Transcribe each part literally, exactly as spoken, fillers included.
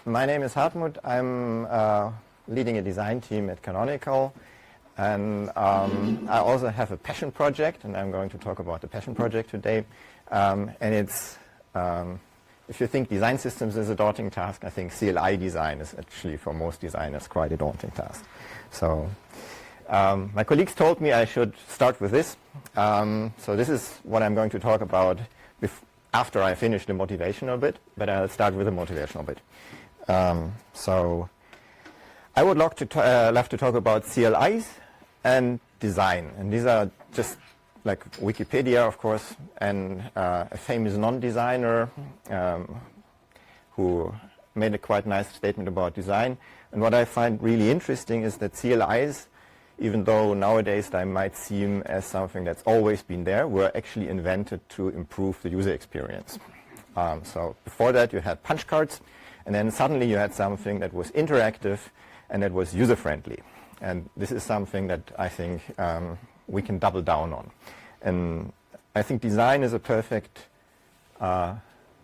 my name is Hartmut. I'm uh, leading a design team at Canonical, and um, I also have a passion project, and I'm going to talk about the passion project today. Um, and it's, um, if you think design systems is a daunting task, I think C L I design is actually, for most designers, quite a daunting task. So um, my colleagues told me I should start with this. Um, so this is what I'm going to talk about bef after I finish the motivational bit, but I'll start with the motivational bit. Um, so I would love to, uh, love to talk about C L Is and design. And these are just like Wikipedia, of course, and uh, a famous non-designer um, who made a quite nice statement about design. And what I find really interesting is that C L Is, even though nowadays they might seem as something that's always been there, were actually invented to improve the user experience. Um, so before that you had punch cards, and then suddenly you had something that was interactive and that was user-friendly. And this is something that I think um, we can double down on. And I think design is a perfect uh,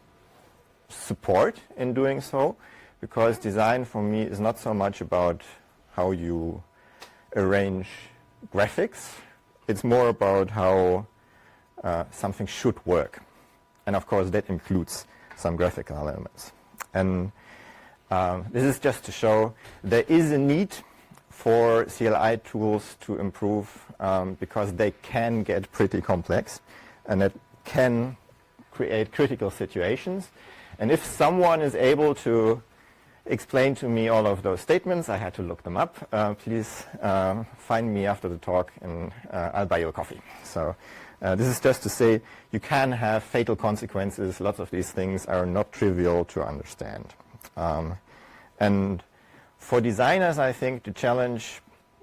support in doing so, because design for me is not so much about how you arrange graphics. It's more about how uh, something should work. And of course that includes some graphical elements. And um, this is just to show there is a need for C L I tools to improve um, because they can get pretty complex and it can create critical situations. And if someone is able to explain to me all of those statements, I had to look them up. Uh, please uh, find me after the talk and uh, I'll buy you a coffee. So uh, this is just to say you can have fatal consequences. Lots of these things are not trivial to understand. Um, and for designers, I think the challenge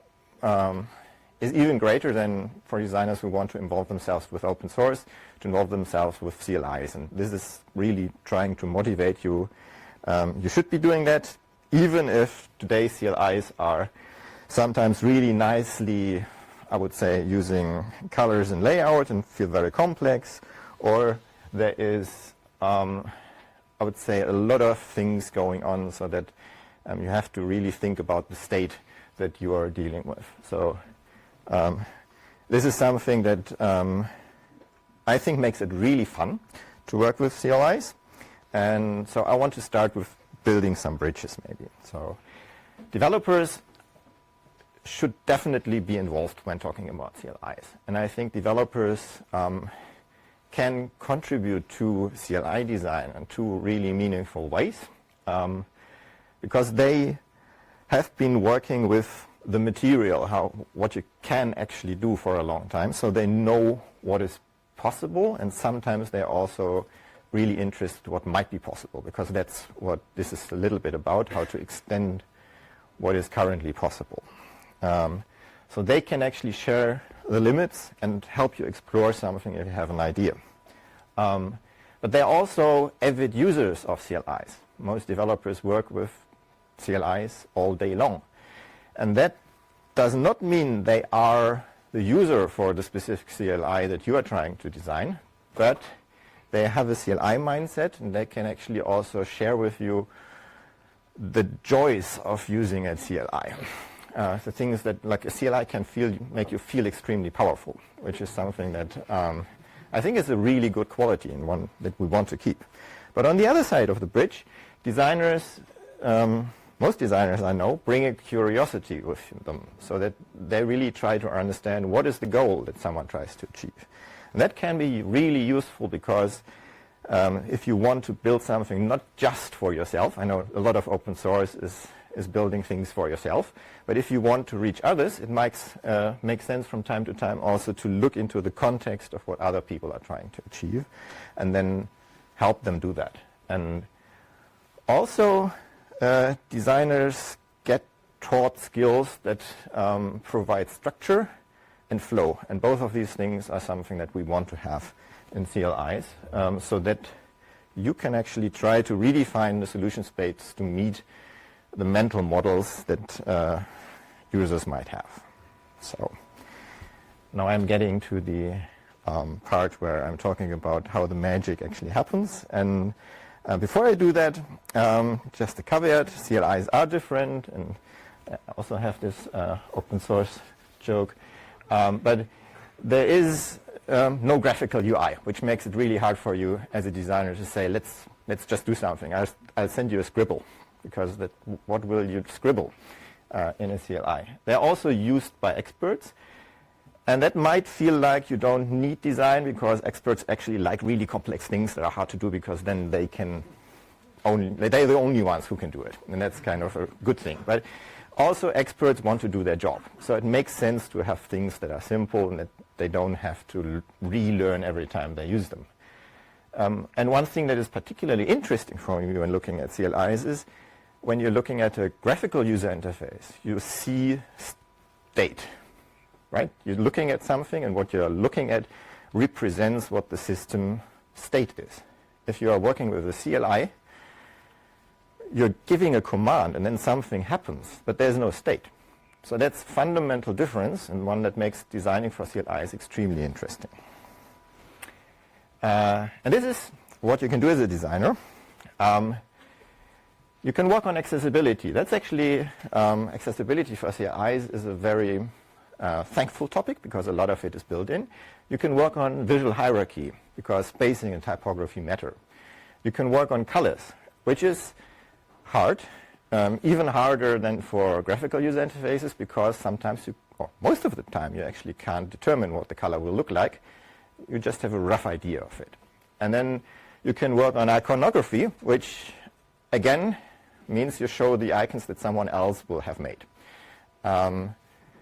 um, is even greater than for designers who want to involve themselves with open source, to involve themselves with C L Is. And this is really trying to motivate you. Um, you should be doing that, even if today's C L Is are sometimes really nicely, I would say, using colors and layout and feel very complex, or there is, um, I would say, a lot of things going on so that um, you have to really think about the state that you are dealing with. So um, this is something that um, I think makes it really fun to work with C L Is. And so I want to start with building some bridges maybe. So developers should definitely be involved when talking about C L Is. And I think developers um, can contribute to C L I design in two really meaningful ways, um, because they have been working with the material, how, what you can actually do for a long time. So they know what is possible, and sometimes they're also really interested what might be possible, because that's what this is a little bit about, how to extend what is currently possible. Um, so they can actually share the limits and help you explore something if you have an idea. Um, but they're also avid users of C L Is. Most developers work with C L Is all day long. And that does not mean they are the user for the specific C L I that you are trying to design, but they have a C L I mindset, and they can actually also share with you the joys of using a C L I. Uh, the thing is that, like, a C L I can feel, make you feel extremely powerful, which is something that um, I think is a really good quality and one that we want to keep. But on the other side of the bridge, designers, um, most designers I know, bring a curiosity with them, so that they really try to understand what is the goal that someone tries to achieve. And that can be really useful, because um, if you want to build something not just for yourself, I know a lot of open source is, is building things for yourself, but if you want to reach others, it makes, uh, makes sense from time to time also to look into the context of what other people are trying to achieve, and then help them do that. And also, uh, designers get taught skills that um, provide structure and flow, and both of these things are something that we want to have in C L Is, um, so that you can actually try to redefine the solution space to meet the mental models that uh, users might have. So now I'm getting to the um, part where I'm talking about how the magic actually happens, and Uh, before I do that, um, just a caveat, C L Is are different, and I also have this uh, open source joke. Um, but there is um, no graphical U I, which makes it really hard for you as a designer to say, let's, let's just do something. I'll, I'll send you a scribble, because that, what will you scribble uh, in a C L I? They're also used by experts. And that might feel like you don't need design, because experts actually like really complex things that are hard to do, because then they can only, they're the only ones who can do it. And that's kind of a good thing. But also experts want to do their job. So it makes sense to have things that are simple and that they don't have to relearn every time they use them. Um, and one thing that is particularly interesting for you when looking at C L Is is when you're looking at a graphical user interface, you see state. Right? You're looking at something, and what you're looking at represents what the system state is. If you are working with a C L I, you're giving a command, and then something happens, but there's no state. So that's a fundamental difference, and one that makes designing for C L Is extremely interesting. Uh, and this is what you can do as a designer. Um, you can work on accessibility. That's actually, um, accessibility for C L Is is a very Uh, thankful topic, because a lot of it is built in. You can work on visual hierarchy, because spacing and typography matter. You can work on colors, which is hard, um, even harder than for graphical user interfaces, because sometimes you, or most of the time, you actually can't determine what the color will look like. You just have a rough idea of it. And then you can work on iconography, which again means you show the icons that someone else will have made. Um,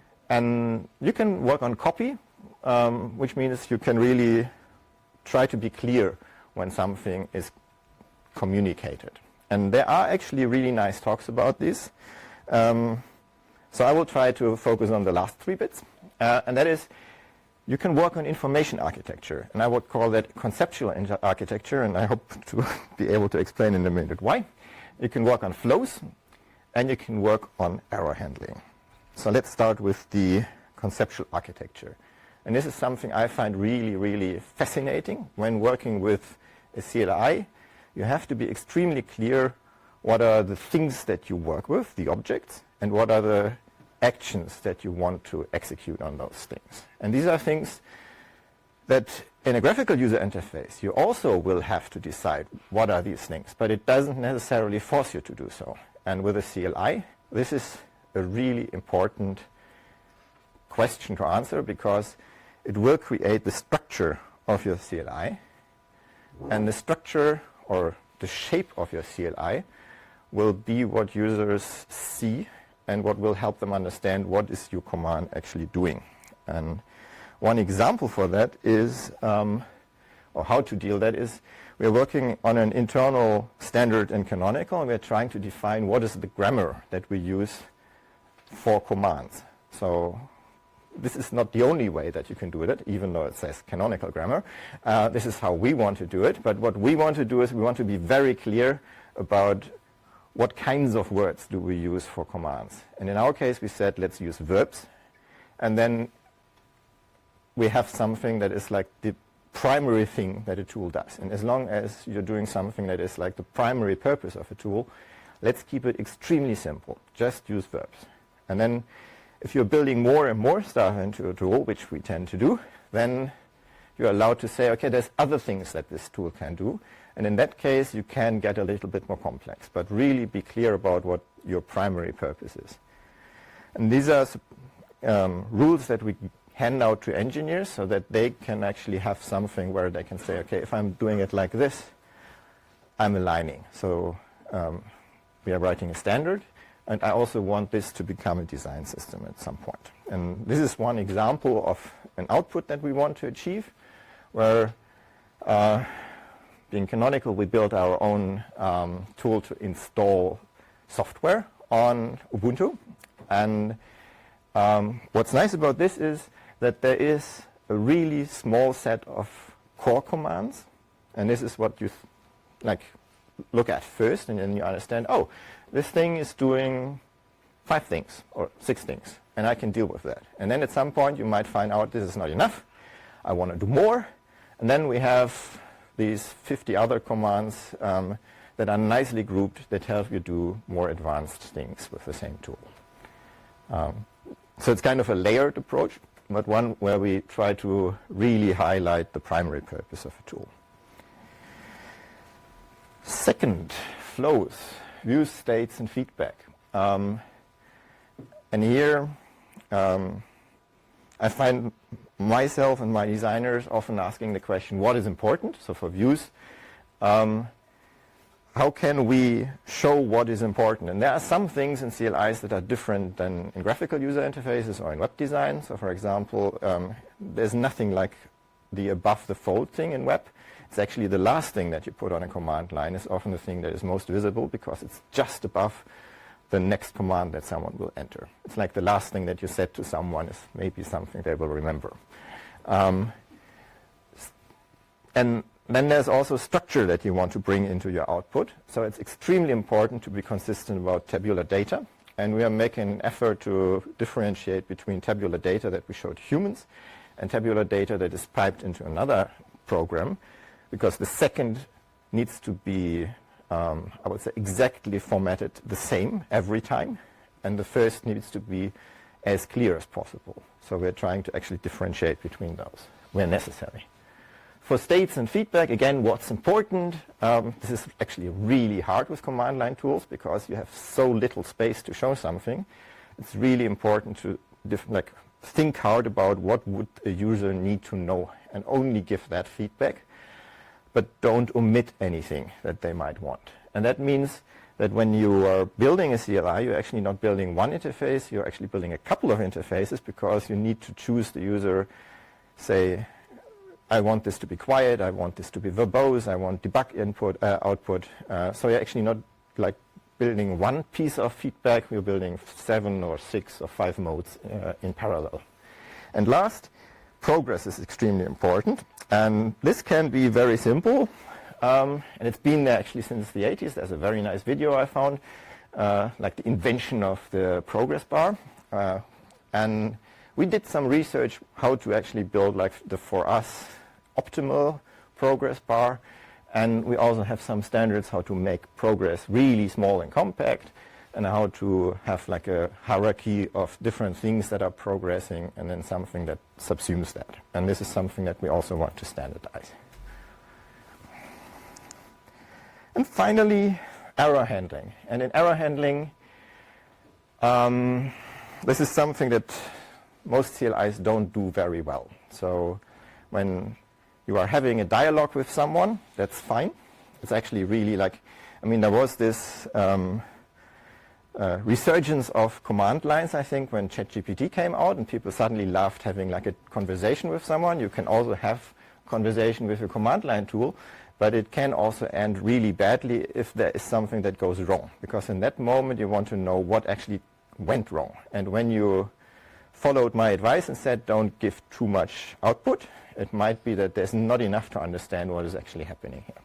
And you can work on copy, um, which means you can really try to be clear when something is communicated. And there are actually really nice talks about this. Um, so I will try to focus on the last three bits. Uh, and that is, you can work on information architecture. And I would call that conceptual architecture, and I hope to be able to explain in a minute why. You can work on flows, and you can work on error handling. So let's start with the conceptual architecture. And this is something I find really, really fascinating when working with a C L I. You have to be extremely clear what are the things that you work with, the objects, and what are the actions that you want to execute on those things. And these are things that in a graphical user interface you also will have to decide what are these things, but it doesn't necessarily force you to do so. And with a C L I, this is a really important question to answer, because it will create the structure of your C L I, and the structure or the shape of your C L I will be what users see and what will help them understand what is your command actually doing. And one example for that is, um, or how to deal that is, we're working on an internal standard in Canonical, and we're trying to define what is the grammar that we use for commands. So this is not the only way that you can do it, even though it says canonical grammar. Uh, this is how we want to do it. But what we want to do is we want to be very clear about what kinds of words do we use for commands. And in our case, we said, let's use verbs. And then we have something that is like the primary thing that a tool does. And as long as you're doing something that is like the primary purpose of a tool, let's keep it extremely simple. Just use verbs. And then if you're building more and more stuff into a tool, which we tend to do, then you're allowed to say, okay, there's other things that this tool can do. And in that case, you can get a little bit more complex, but really be clear about what your primary purpose is. And these are um, rules that we hand out to engineers so that they can actually have something where they can say, okay, if I'm doing it like this, I'm aligning. So um, we are writing a standard. And I also want this to become a design system at some point. And this is one example of an output that we want to achieve, where uh, being Canonical, we built our own um, tool to install software on Ubuntu. And um, what's nice about this is that there is a really small set of core commands. And this is what you th- like look at first, and then you understand, oh, this thing is doing five things or six things, and I can deal with that. And then at some point you might find out this is not enough. I want to do more. And then we have these fifty other commands um, that are nicely grouped that help you do more advanced things with the same tool. Um, so it's kind of a layered approach, but one where we try to really highlight the primary purpose of a tool. Second, flows, views, states, and feedback. Um, and here um, I find myself and my designers often asking the question, what is important? So for views, um, how can we show what is important? And there are some things in C L Is that are different than in graphical user interfaces or in web design. So for example, um, there's nothing like the above the fold thing in web. It's actually the last thing that you put on a command line is often the thing that is most visible because it's just above the next command that someone will enter. It's like the last thing that you said to someone is maybe something they will remember. Um, and then there's also structure that you want to bring into your output. So it's extremely important to be consistent about tabular data. And we are making an effort to differentiate between tabular data that we show to humans and tabular data that is piped into another program, because the second needs to be, um, I would say, exactly formatted the same every time, and the first needs to be as clear as possible. So we're trying to actually differentiate between those where necessary. For states and feedback, again, what's important, um, this is actually really hard with command line tools because you have so little space to show something. It's really important to diff like think hard about what would a user need to know and only give that feedback, but don't omit anything that they might want. And that means that when you are building a C L I, you're actually not building one interface, you're actually building a couple of interfaces because you need to choose the user, say, I want this to be quiet, I want this to be verbose, I want debug input, uh, output. Uh, so you're actually not like building one piece of feedback, we're building seven or six or five modes uh, in parallel. And last, progress is extremely important. And this can be very simple. Um, and it's been there actually since the eighties. There's a very nice video I found, uh, like the invention of the progress bar. Uh, and we did some research how to actually build like the, for us, optimal progress bar. And we also have some standards how to make progress really small and compact, and how to have like a hierarchy of different things that are progressing and then something that subsumes that. And this is something that we also want to standardize. And finally, error handling. And in error handling, um, this is something that most C L Is don't do very well. So when you are having a dialogue with someone, that's fine. It's actually really like, I mean, there was this um, uh, resurgence of command lines, I think, when ChatGPT came out and people suddenly loved having like a conversation with someone. You can also have conversation with a command line tool, but it can also end really badly if there is something that goes wrong. Because in that moment, you want to know what actually went wrong. And when you followed my advice and said, don't give too much output, it might be that there's not enough to understand what is actually happening here.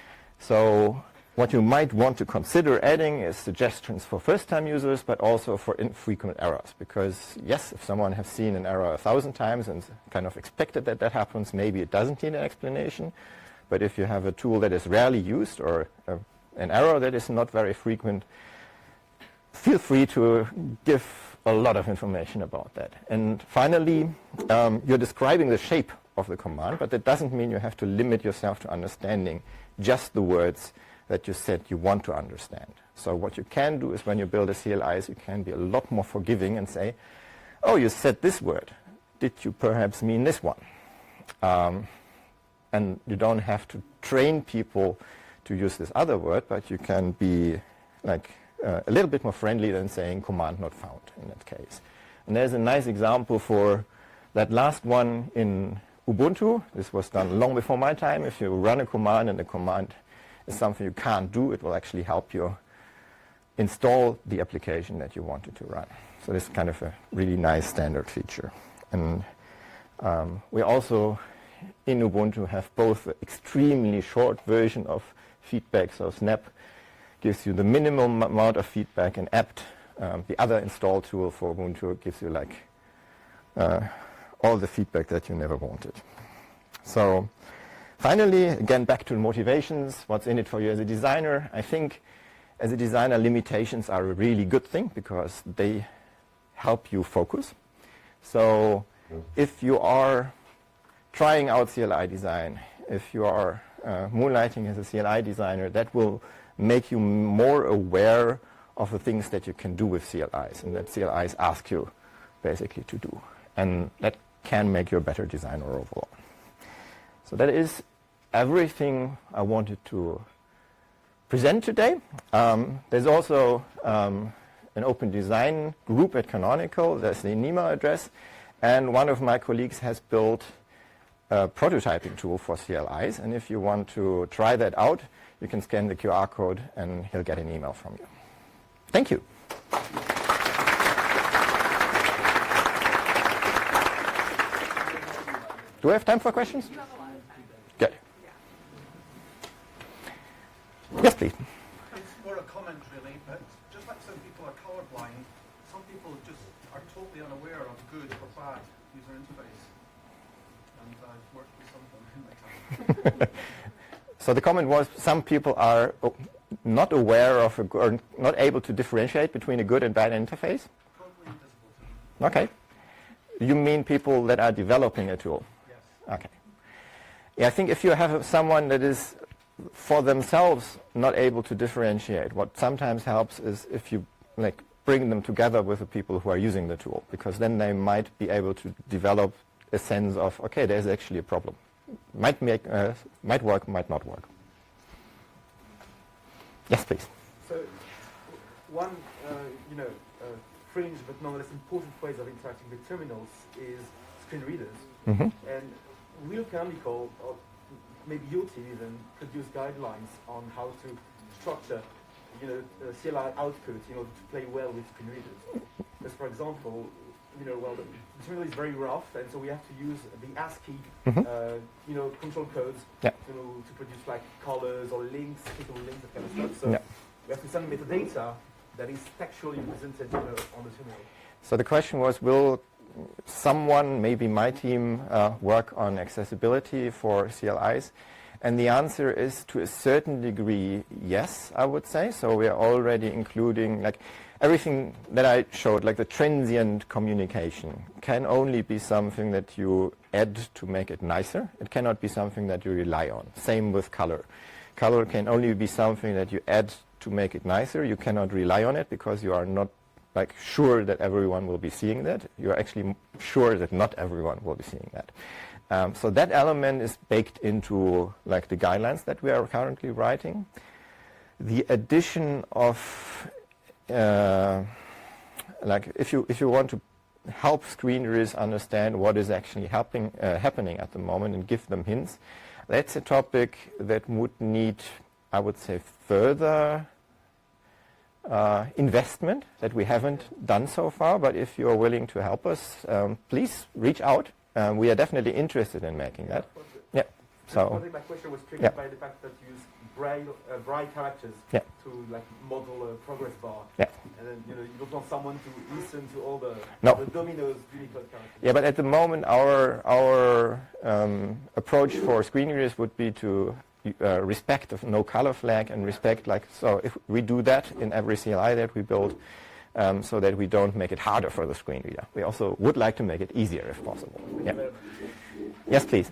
So what you might want to consider adding is suggestions for first-time users, but also for infrequent errors. Because yes, if someone has seen an error a thousand times and kind of expected that that happens, maybe it doesn't need an explanation. But if you have a tool that is rarely used or uh, an error that is not very frequent, feel free to give a lot of information about that. And finally, um, you're describing the shape of the command, but that doesn't mean you have to limit yourself to understanding just the words that you said you want to understand. So what you can do is when you build a C L I, is you can be a lot more forgiving and say, oh, you said this word. Did you perhaps mean this one? Um, and you don't have to train people to use this other word, but you can be like uh, a little bit more friendly than saying command not found in that case. And there's a nice example for that last one in Ubuntu. This was done long before my time. If you run a command and the command is something you can't do, it will actually help you install the application that you wanted to run. So this is kind of a really nice standard feature. And um, we also in Ubuntu have both an extremely short version of feedback. So Snap gives you the minimum amount of feedback, and apt, um, the other install tool for Ubuntu, gives you like uh, all the feedback that you never wanted. So finally, again, back to motivations. What's in it for you as a designer? I think as a designer, limitations are a really good thing because they help you focus. So if you are trying out C L I design, if you are uh, moonlighting as a C L I designer, that will make you more aware of the things that you can do with C L Is and that C L Is ask you basically to do. And that can make you a better designer overall. So that is everything I wanted to present today. Um, there's also um, an open design group at Canonical. There's the NEMA address. And one of my colleagues has built a prototyping tool for C L Is. And if you want to try that out, you can scan the Q R code and he'll get an email from you. Thank you. Do we have time for questions? Good. Yes, please. It's more a comment, really, but just like some people are colorblind, some people just are totally unaware of good or bad user interface. And I've worked with some of them in my time. So the comment was some people are not aware of, a, or not able to differentiate between a good and bad interface? Totally invisible to me. Okay. You mean people that are developing a tool? Yes. Okay. Yeah, I think if you have someone that is for themselves not able to differentiate, what sometimes helps is if you like bring them together with the people who are using the tool, because then they might be able to develop a sense of, okay, there's actually a problem. Might make, uh, might work, might not work. Yes, please. So, one, uh, you know, uh, fringe but nonetheless important ways of interacting with terminals is screen readers. Mm-hmm. And Will Canonical, or maybe your team even, produce guidelines on how to structure, you know, uh, C L I output in order to play well with screen readers. Because, for example, you know, well, the terminal is very rough, and so we have to use the ASCII, Mm-hmm. uh, you know, control codes Yeah. you know, to produce like colors or links, clickable links, that kind of stuff. So Yeah. we have to send metadata that is textually presented you know, on the terminal. So the question was, will someone, maybe my team, uh, work on accessibility for C L Is? And the answer is, to a certain degree, yes, I would say. So we are already including, like, everything that I showed, like the transient communication, can only be something that you add to make it nicer. It cannot be something that you rely on. Same with color. Color can only be something that you add to make it nicer. You cannot rely on it because you are not like sure that everyone will be seeing that. You are actually sure that not everyone will be seeing that. Um, so that element is baked into like the guidelines that we are currently writing. The addition of uh, like if you if you want to help screen readers understand what is actually helping, uh, happening at the moment and give them hints, that's a topic that would need, I would say, further uh, investment that we haven't done so far. But if you are willing to help us, um, please reach out. Um, we are definitely interested in making that. Yeah. So. My question was triggered Yeah. by the fact that you use braille, uh, braille characters Yeah. to like model a progress bar. Yeah. And then you know you don't want someone to listen to all the, No. the Domino's Unicode characters. Yeah, but at the moment, our our um, approach for screen readers would be to uh, respect the no color flag and respect, like, so if we do that in every C L I that we build, um, so that we don't make it harder for the screen reader. We also would like to make it easier if possible. Yeah. Yes, please.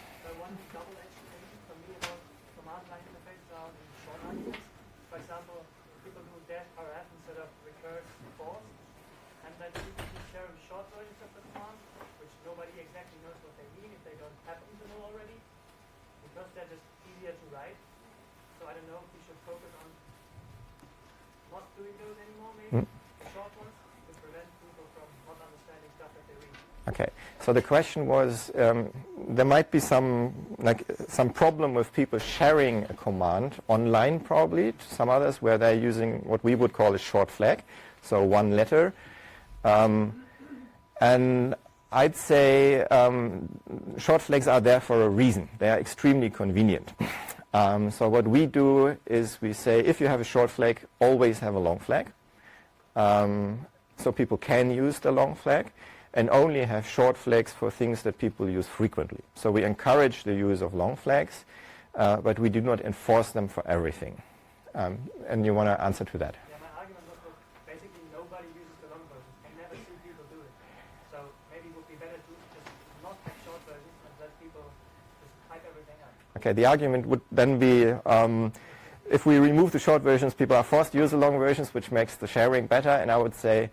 Okay, so the question was, um, there might be some like some problem with people sharing a command online, probably to some others, where they're using what we would call a short flag, so one letter. Um, and I'd say um, short flags are there for a reason. They are extremely convenient. Um, so what we do is we say, if you have a short flag, always have a long flag. Um, so people can use the long flag. and only have short flags for things that people use frequently. So we encourage the use of long flags, uh, but we do not enforce them for everything. Um, and you want to answer to that? Yeah, my argument was that basically nobody uses the long version. I never see people do it. So maybe it would be better to just not have short versions and let people just type everything out. Okay, the argument would then be, um, if we remove the short versions, people are forced to use the long versions, which makes the sharing better. And I would say,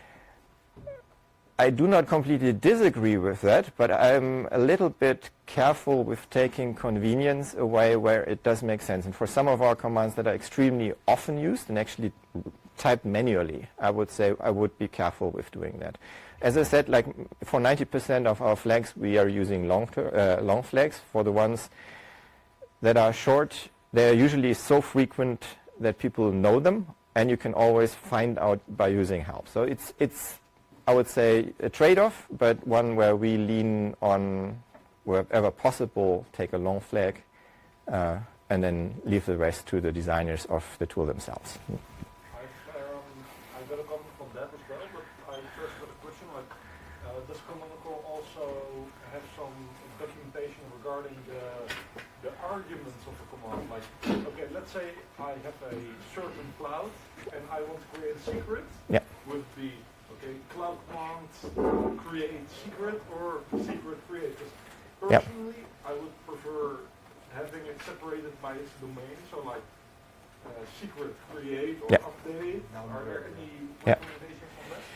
I do not completely disagree with that, but I'm a little bit careful with taking convenience away where it does make sense. And for some of our commands that are extremely often used and actually typed manually, I would say I would be careful with doing that. As I said, like for ninety percent of our flags, we are using long, uh, long flags. For the ones that are short, they are usually so frequent that people know them, and you can always find out by using help. So it's, it's I would say, a trade-off, but one where we lean on, wherever possible, take a long flag, uh, and then leave the rest to the designers of the tool themselves. I've, um, I've got a comment on that as well, but I first got a question, like, uh, does Canonical also have some documentation regarding the, the arguments of the command? Like, okay, let's say I have a certain cloud, and I want to create a secret yeah. with the Okay, cloud command create secret or secret create. Because personally, yep. I would prefer having it separated by its domain. So like uh, secret create or yep. update. Are there any yep. recommendations on that?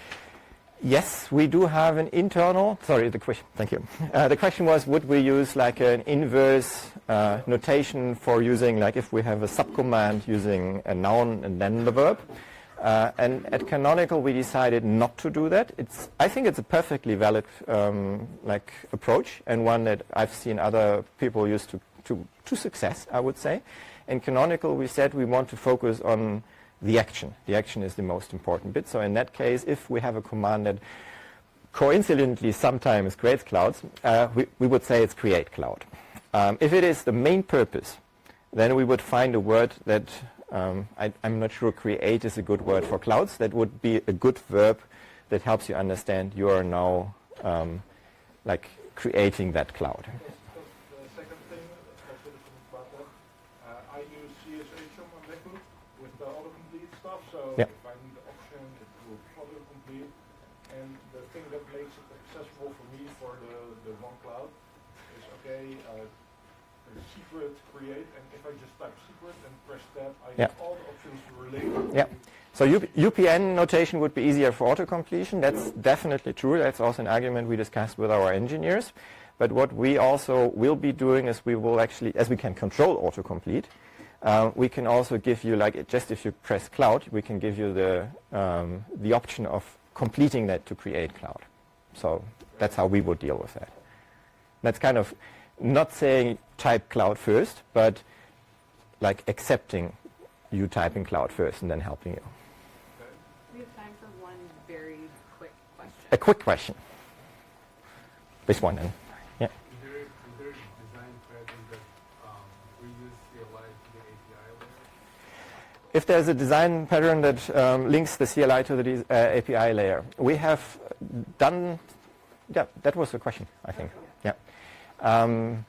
Yes, we do have an internal. Sorry, the question. Thank you. Uh, the question was, would we use like an inverse uh, notation for using, like if we have a subcommand using a noun and then the verb? Uh, and at Canonical, we decided not to do that. It's, I think it's a perfectly valid um, like approach, and one that I've seen other people use to, to, to success, I would say. In Canonical, we said we want to focus on the action. The action is the most important bit. So in that case, if we have a command that coincidentally sometimes creates clouds, uh, we, we would say it's create cloud. Um, if it is the main purpose, then we would find a word that Um, I, I'm not sure create is a good word for clouds. That would be a good verb that helps you understand you are now um, like creating that cloud. Yes, the second thing, that's a little about that. Uh, I use C S H on my MacBook with the autocomplete stuff, so yep. if I need the option, it will autocomplete. And the thing that makes it accessible for me for the, the one cloud is, okay, uh, secret create, and if I just type secret and press tab, I yeah. get all the options related. Yeah. So U P N notation would be easier for auto-completion. That's definitely true. That's also an argument we discussed with our engineers. But what we also will be doing is we will actually, as we can control autocomplete, uh, we can also give you, like, just if you press cloud, we can give you the um, the option of completing that to create cloud. So that's how we would deal with that. That's kind of not saying type cloud first, but like accepting you typing cloud first and then helping you. We have time for one very quick question. A quick question. This one then. Yeah. Is there, is there a design pattern that um, we use C L I to the A P I layer? If there's a design pattern that um, links the C L I to the uh, A P I layer, we have done, yeah, that was the question, I think. Yeah. Um,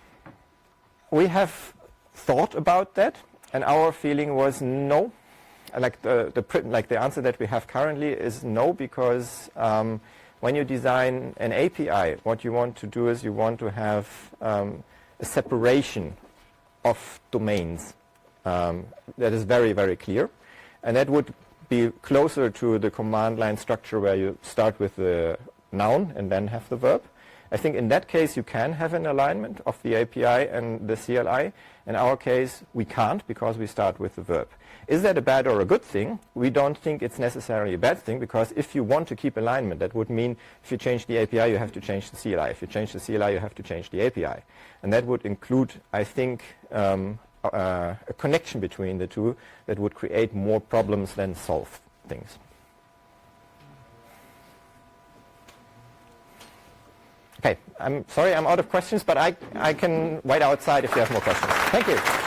we have thought about that, and our feeling was no. Like the, the like the answer that we have currently is no, because um, when you design an A P I, what you want to do is you want to have um, a separation of domains um, that is very, very clear, and that would be closer to the command line structure where you start with the noun and then have the verb. I think in that case you can have an alignment of the A P I and the C L I. In our case, we can't, because we start with the verb. Is that a bad or a good thing? We don't think it's necessarily a bad thing, because if you want to keep alignment, that would mean if you change the A P I, you have to change the C L I. If you change the C L I, you have to change the A P I. And that would include, I think, um, uh, a connection between the two that would create more problems than solve things. Okay, I'm sorry I'm out of questions, but I, I can wait outside if you have more questions. Thank you.